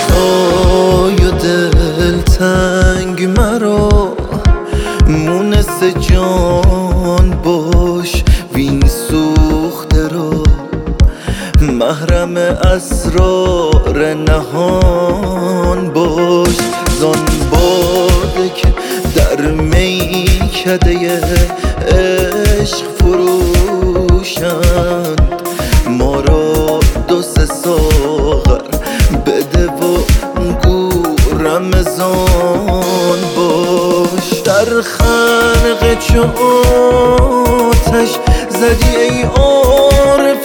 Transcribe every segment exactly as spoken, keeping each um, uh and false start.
روزای و دلتنگ مرا مونس جان باش وین سوخته را محرم اسرار نهان باش زان باده که در میکده عشق فروشند ما را دو سه ساغر بده و گو رمضان باش در خنق چو آتش زدی ای عارف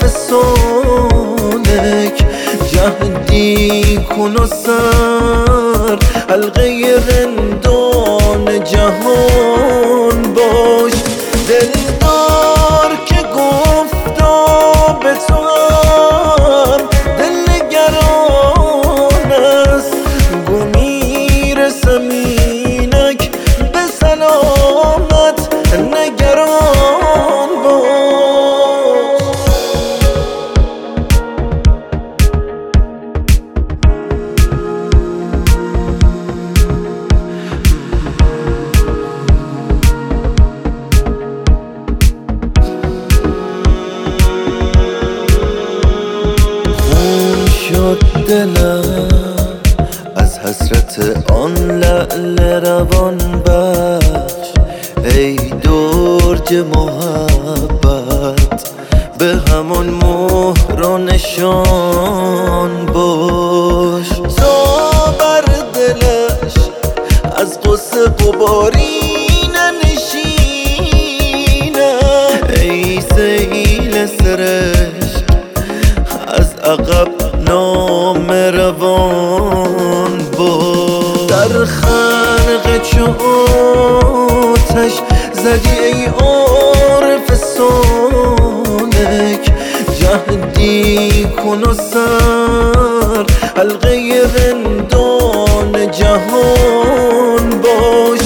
سالک جهدی کن و سر حلقه رندان جهان باش دلدار که گفتا به تو هم دل نگران است گو میرسم اینک به سلامت نگران باش شد دلم از حسرت آن لعل روان بخش ای درج محبت به همون مهر و نشان باش تا بر دلش از غصه غباری ننشینه ای سیل سرشک از عقب نام روان باش در خنق چو آتش زدی ای عارف سالک جهدی کن و سر حلقه رندان جهان باش